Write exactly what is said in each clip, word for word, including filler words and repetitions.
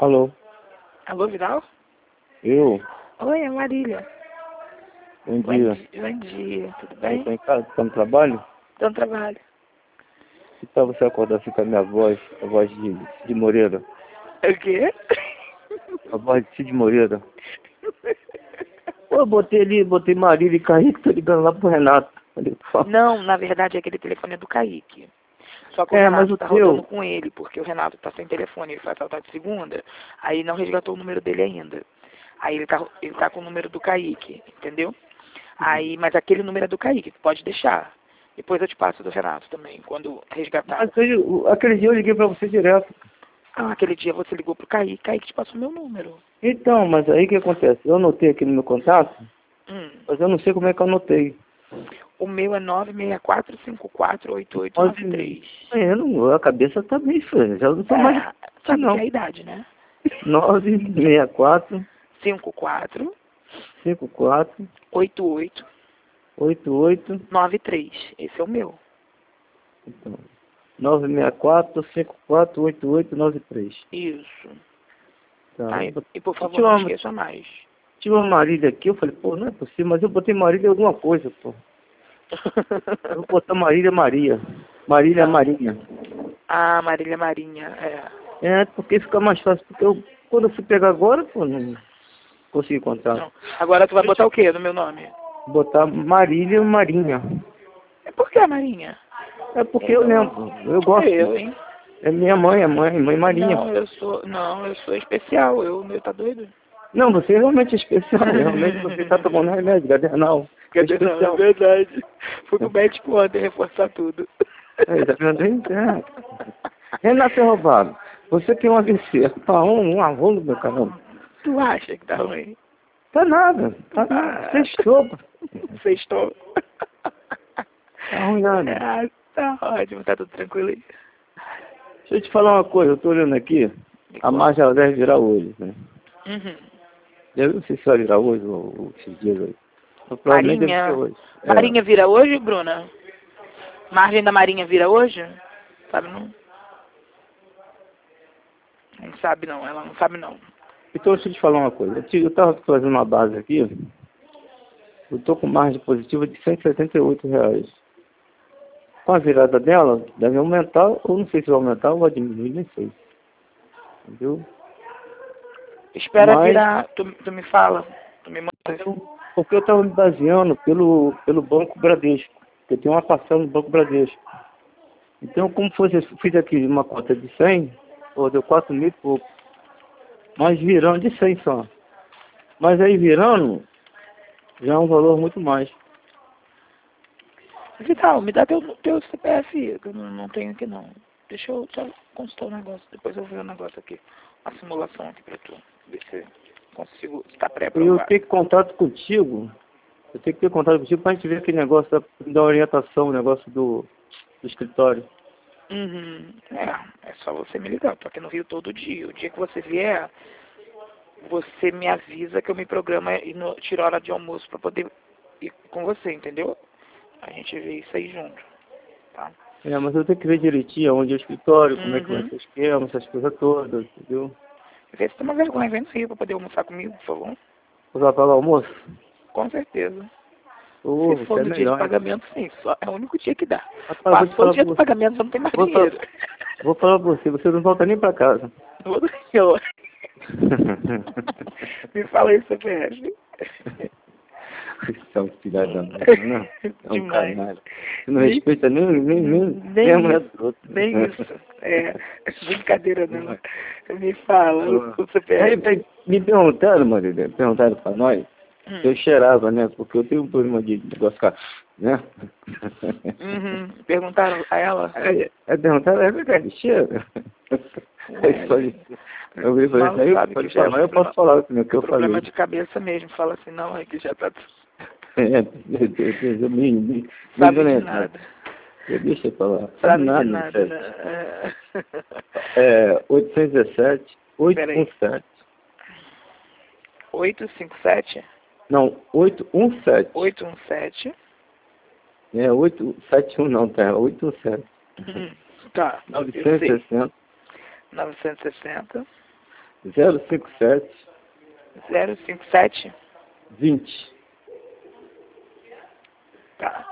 Alô? Alô, Vidal? Eu? Oi, é Marília. Bom Bom dia. dia, bom dia, tudo Eu bem? tô em casa, tá no trabalho? Tô no trabalho. Que tal você acordar assim com a minha voz, a voz de Cid Moreira? O quê? A voz de Cid Moreira. Pô, eu botei ali, botei Marília e Kaique, tô ligando lá pro Renato. Falei, fala. Não, na verdade, aquele telefone é do Kaique. Só que o É, mas Renato o tá teu... rodando com ele, porque o Renato tá sem telefone, ele foi assaltado de segunda, aí não resgatou o número dele ainda. Aí ele tá, ele tá com o número do Kaique, entendeu? Aí, mas aquele número é do Kaique, tu pode deixar. Depois eu te passo do Renato também, quando resgatar. Mas aí, o- aquele dia eu liguei pra você direto. Ah, aquele dia você ligou pro Kaique, Kaique te passou meu número. Então, mas aí o que acontece? Eu anotei aqui no meu contato, Hum. mas eu não sei como é que eu anotei. O meu é nove seis quatro cinco quatro oito oito Mas, nove três. é, não, a cabeça tá bem feia, já não sou mais É, assim, sabe que não. é a idade, né? nove seis quatro cinco quatro cinco quatro oito oito oito oito nove três. Esse é o meu. então, nove seis quatro cinco quatro oito oito nove três. Isso. Tá. Tá, Eu e, botei- e por favor, tinha não uma, esqueça mais. tinha uma Marília aqui, eu falei, pô, não é possível, mas eu botei Marília em alguma coisa, pô. Eu vou botar Marília Maria. Marília Não. Marinha. Ah, Marília Marinha, é. É, porque fica mais fácil, porque eu, quando eu fui pegar agora, pô, não consegui encontrar. Não. Agora tu vai botar o quê no meu nome? Botar Marília Marinha. É por que a Marinha? É porque eu lembro, eu gosto. Eu, hein? É minha mãe, é mãe, mãe Marinha. Não, eu sou. Não, eu sou especial. Eu, meu tá doido? Não, você realmente é especial. Realmente você está tomando remédio, gadernal. É Quer dizer, não, é especial. verdade. Fui pro médico ontem reforçar tudo. É, tá vendo aí? É. Renato é roubado. Você tem um A V C. Tá um, um avô, meu caramba. Tu acha que tá ruim? Tá nada. Tá nada. Ah, Sextou. sextou. Tá ruim nada. Ah, tá ótimo, tá tudo tranquilo aí. Deixa eu te falar uma coisa. Eu tô olhando aqui. Me A conta. margem ela deve virar hoje, né? Uhum. Eu não sei se vai virar hoje ou, ou esses dias aí. Mas provavelmente deve ser Marinha. hoje. É. Marinha vira hoje, Bruna? Margem da Marinha vira hoje? Sabe não? Não sabe não, ela não sabe não. Então deixa eu te falar uma coisa. Eu, te, eu tava fazendo uma base aqui. Eu tô com margem positiva de cento e setenta e oito reais. Com a virada dela, deve aumentar, ou não sei se vai aumentar ou vai diminuir, nem sei. Entendeu? Espera Mas, virar, tu, tu me fala, tu me manda. eu, porque eu estava me baseando pelo, pelo Banco Bradesco, porque tem uma parcela no Banco Bradesco. Então, como fosse, eu fiz aqui uma conta de cem, pô, deu quatro mil e pouco. Mas virando de cem só. Mas aí virando, já é um valor muito mais. Vital, me dá teu, teu C P F, que eu não, não tenho aqui não. Deixa eu só consultar o negócio, depois eu ver o negócio aqui. Uma simulação aqui pra tu, ver se consigo, se tá E eu pré-aprovado. tenho que contato contigo, eu tenho que ter contato contigo pra gente ver aquele negócio da, da orientação, o negócio do, do escritório. Uhum. É, é só você me ligar, eu tô aqui no Rio todo dia. O dia que você vier, você me avisa que eu me programo e no, tiro a hora de almoço pra poder ir com você, entendeu? A gente vê isso aí junto, tá? É, mas eu tenho que ver direitinho onde é o escritório, como é que vai Uhum. ser o esquema, essas coisas todas, entendeu? Vê se tem uma vergonha, vem no Rio pra poder almoçar comigo, por favor. Você vai pagar o almoço? Com certeza. Ô, Se for você é no dia de melhor, hein? pagamento, sim, só é o único dia que dá. Rapaz, vou te Passou o falar dia pra do você. pagamento, já não tem mais Vou falar, dinheiro. vou falar pra você, você não volta nem pra casa. Ô, Senhor. Me fala aí, C P F. Você é um filho da mãe, não? É um Demais. canalha. Você não Nem, respeita nem, nem, nem, nem a nem mulher isso, do outro. nem isso. É, brincadeira não. Me fala o, o C P Aí, F. aí, me perguntaram, Marília, perguntaram pra nós, Hum. se eu cheirava, né? Porque eu tenho um problema de negócio, ficar, né? Uhum. Perguntaram a ela? Aí, aí perguntaram, é verdade, cheira? Aí eu falei, eu falei, Mal aí eu sabe que falei, já é mas eu posso falar o que eu problema falei. de cabeça mesmo. Fala assim, não, é que já tá... É, eu, eu, eu me, me, me Sabe de enganei. nada. Eu deixei pra lá. Sabe nada, de nada, sério. né? É. É, oitocentos e dezessete, Peraí. oitocentos e dezessete. oito cinco sete, Não, oitocentos e dezessete. oito um sete. É, oitocentos e setenta e um não, tá? oitocentos e sete. Hum, tá, eu novecentos e sei. sessenta, novecentos e sessenta, zero cinco sete. zero cinco sete. vinte. Tá.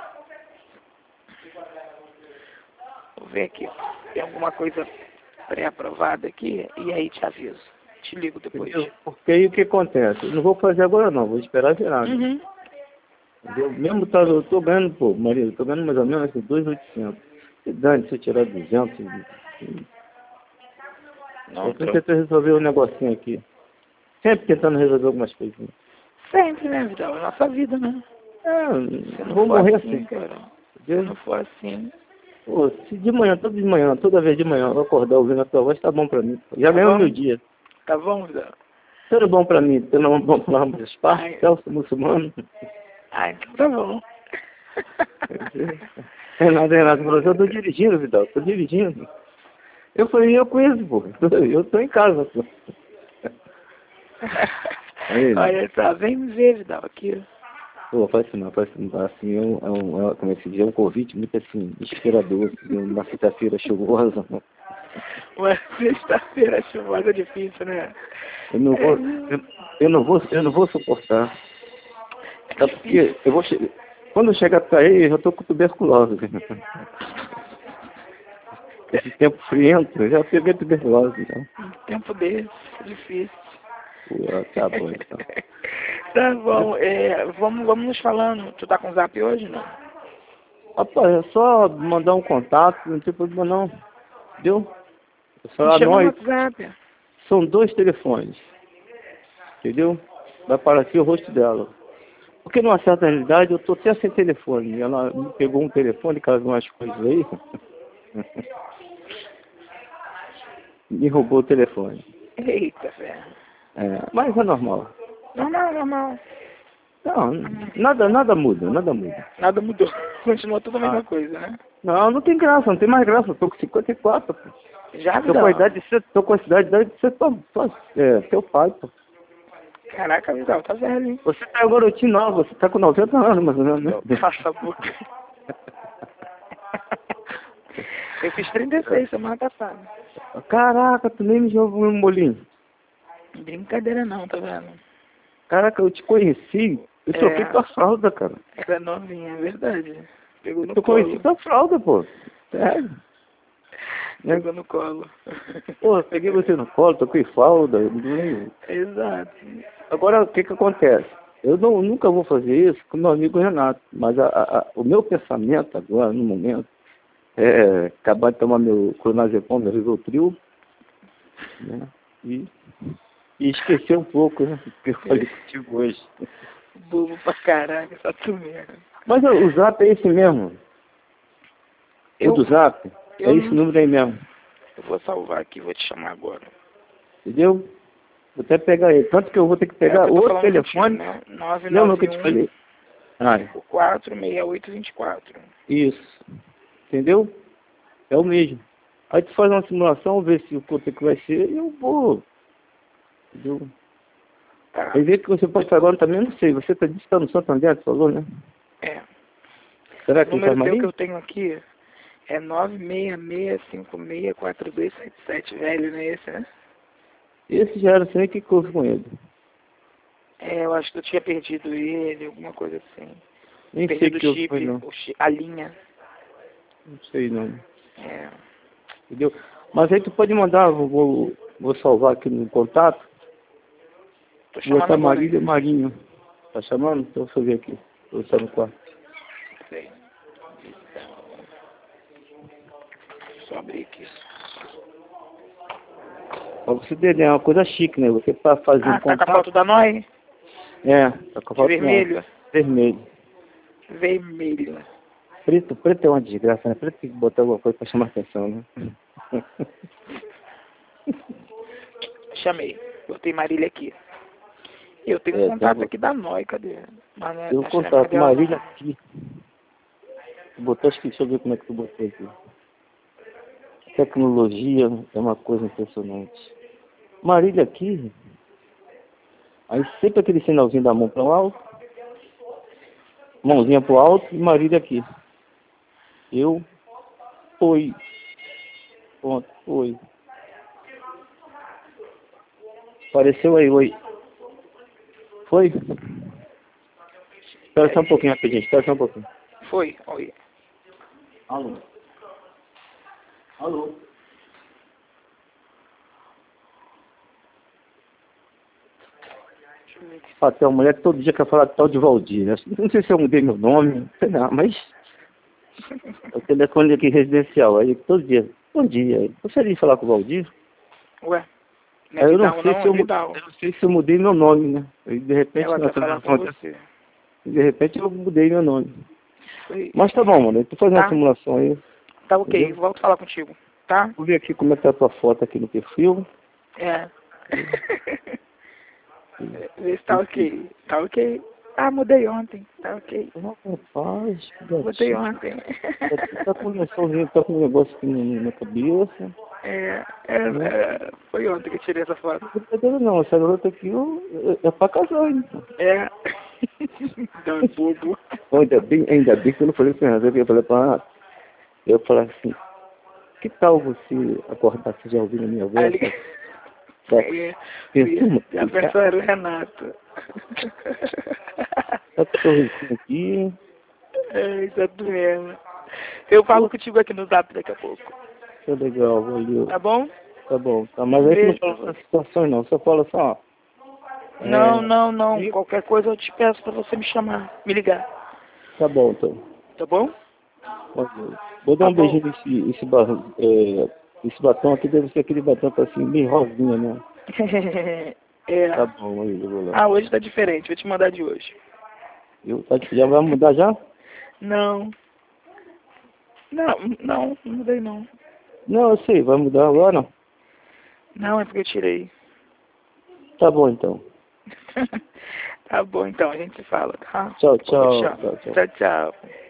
Vou ver aqui. Tem alguma coisa pré-aprovada aqui e aí te aviso. Te ligo depois. Entendeu? Porque aí o que acontece? Eu não vou fazer agora não, vou esperar virar. Uhum. Entendeu? Mesmo tá, eu tô ganhando, pô, Maria, eu tô ganhando mais ou menos dois mil e oitocentos. Se dane, se eu tirar duzentos. Não, Eu tô tô... tentando resolver um negocinho aqui. Sempre tentando resolver algumas coisinhas. Sempre, né, Vidal? É nossa vida, né? É, Se não vou for morrer assim, assim. cara. Se Entendeu? não for assim... Pô, se de manhã, toda de manhã, toda vez de manhã, eu acordar ouvindo a tua voz, tá bom pra mim. Pô. Já Tá ganhou bom? meu dia. Tá bom, Vidal? Tudo bom pra mim, tudo bom pra ambas partes, Ai. Celso muçulmano. Ah, então tá bom. Renato, Renato, falou, eu tô dirigindo, Vidal, tô dirigindo. Eu falei, eu conheço, pô, eu tô em casa, pô. Aí, Olha só, vem me ver, Vidal, aqui. pô, faz isso não, faz isso não, assim, é um, é um, é, como é que se diz, é um convite muito, assim, inspirador, assim, uma sexta-feira chuvosa. Uma sexta-feira chuvosa é difícil, né? Eu não vou, eu, eu não vou, eu não vou suportar. Sabe por quê? Eu vou che... Quando eu chegar pra aí, eu já tô com tuberculose. Esse tempo friento, eu já peguei tuberculose, então. Um tempo desse, difícil. Pô, tá bom, então. Tá bom, é, vamos, vamos nos falando. Tu tá com o zap hoje, não? Rapaz, é só mandar um contato, não tem problema não. Entendeu? É só Me a chama no nós. WhatsApp. São dois telefones. Entendeu? Vai aparecer o rosto dela. Porque numa certa realidade eu tô até sem telefone. Ela me pegou um telefone, casou umas coisas aí. Me roubou o telefone. Eita, velho. É, mas é normal. Normal, normal. Não, nada, nada muda, nada muda. Nada mudou. Continua tudo a mesma Ah, coisa, né? não, não tem graça, não tem mais graça. Eu tô com cinquenta e quatro, pô. Já, Tô com a Vidal? idade de ser, tô com a idade de ser tua, tua, é, teu pai, pô. Caraca, Vidal, tá velho, hein? Você tá garotinho não, você tá com noventa anos, mais ou menos, né? Não, passa a boca. Eu fiz trinta e seis semana passada. Caraca, tu nem me jogou um molinho. Brincadeira não, tá vendo? Caraca, eu te conheci, eu É. troquei tua fralda, cara. Era novinha, é verdade. Pegou no Eu conheci colo. tua fralda, pô. Sério. Pegou no colo. Pô, eu peguei você no colo, toquei fralda. Não... Exato. Agora, o que que acontece? Eu não, nunca vou fazer isso com meu amigo Renato, mas a, a, a, o meu pensamento agora, no momento, é acabar de tomar meu clonazepam, meu Rivotril, né? E, e esquecer um pouco, né? O que eu falei contigo hoje. Bobo pra caraca, só tu mesmo. Mas o, o Zap é esse mesmo. Eu, o do Zap é eu esse não- número aí mesmo. Eu vou salvar aqui, vou te chamar agora. Entendeu? Vou até pegar ele. Tanto que eu vou ter que pegar É o que eu tô outro falando telefone. contigo, né? nove Lembra o nove que eu te um, falei? Ah, quatro seis oito dois quatro. isso. Entendeu? É o mesmo. Aí tu faz uma simulação, vê se o quanto é que vai ser, e eu vou. Entendeu? Tá. Aí vê que você pode fazer agora também, eu não sei. Você tá, disse que tá no Santander, tu falou, né? É. Será O que ele número tá teu que Marinho? eu tenho aqui é nove seis seis cinco seis quatro dois sete sete, velho, não é esse, né? Esse já era assim, o que que houve com ele? É, eu acho que eu tinha perdido ele, alguma coisa assim. Nem sei Perdido o o que houve com chip, ele, não. o chi- a linha. Não sei, não. É. Entendeu? Mas aí tu pode mandar, vou, vou, vou salvar aqui no contato, Tô chamando botar agora. Marília Marinho. Tá chamando? Então deixa eu ver aqui. Vou estar no quarto. Sei. Só abrir aqui. Pra você entender, é uma coisa chique, né? Você pra fazer um Ah, tá com a contato. foto da Noi? É, tá com a De foto vermelho. vermelho. Vermelho. Preto, preto é uma desgraça, né? Preto tem que botar alguma coisa pra chamar atenção, né? Chamei. Botei Marília aqui. Eu tenho um É, contato tem aqui da Noi, cadê? Mas não é, eu acho que não é mais contato dela, Marília não. aqui. Tu botou, acho que, deixa eu ver como é que tu botou aqui. Tecnologia é uma coisa impressionante. Marília aqui. Aí sempre aquele sinalzinho da mão para o alto. Mãozinha pro alto e Marília aqui. Eu, oi. Ponto, oi. Apareceu aí, oi. Foi? Espera só um pouquinho rapidinho, espera só um pouquinho. Foi, oi. Alô? Alô? Ah, tem uma mulher que todo dia quer falar tal de Valdir, né? Não sei se eu mudei meu nome, sei lá, mas... O telefone aqui residencial, aí todo dia, bom dia, gostaria de falar com o Valdir? Ué, não Aí é eu não Vidal sei não, se é eu, mu- Vidal. eu não sei se eu mudei meu nome, né? Aí, de repente, Ela na quer falar com televisão, você. de repente eu mudei meu nome. Foi. Mas tá bom, mano, eu tô fazendo Tá. uma simulação aí. Tá ok, Entendeu? volto a falar contigo, tá? Vou ver aqui como é que tá a tua foto aqui no perfil. É. Vê se tá ok. Tá ok. Ah, mudei ontem. Tá ok. Ah, rapaz, que Mudei gatinho. ontem. Tá com um lençolzinho, tá com um negócio aqui na, na cabeça. É, é, é, foi ontem que eu tirei essa foto. Não tô entendendo não, essa garota aqui ó, é, é pra casar, hein? É. Não, é bobo. Bom, ainda bem, ainda bem que eu não falei com ela, eu falei pra ela, eu falei assim, que tal você acordar, você já ouvindo a minha voz? Ali. Tá? É, Pensando, e a pessoa era o Renato. tá com um sorrisinho aqui. É, exato mesmo. Eu falo contigo aqui no zap daqui a pouco. Tá legal, valeu. Tá bom? Tá bom, tá, mas Um aí você não beijo pra fala você. essas situações não, você fala só, Não, é, não, não. e- Qualquer coisa eu te peço pra você me chamar, me ligar. tá bom então. Tá bom? Valeu. Vou dar Tá um bom. beijinho nesse, esse, ba- é, esse batom aqui, deve ser aquele batom que tá assim, bem rosinha, né? É. Tá bom, aí, eu vou lá. Ah, hoje tá diferente. Vou te mandar de hoje. Eu, tá, já vai mudar já? Não. Não, não, não mudei não. Não, eu sei, vai mudar agora? Não, é porque eu tirei. Tá bom então. Tá bom, então, a gente se fala, tá? Tchau, Depois eu te tchau, chamo. tchau, tchau. Tchau, tchau.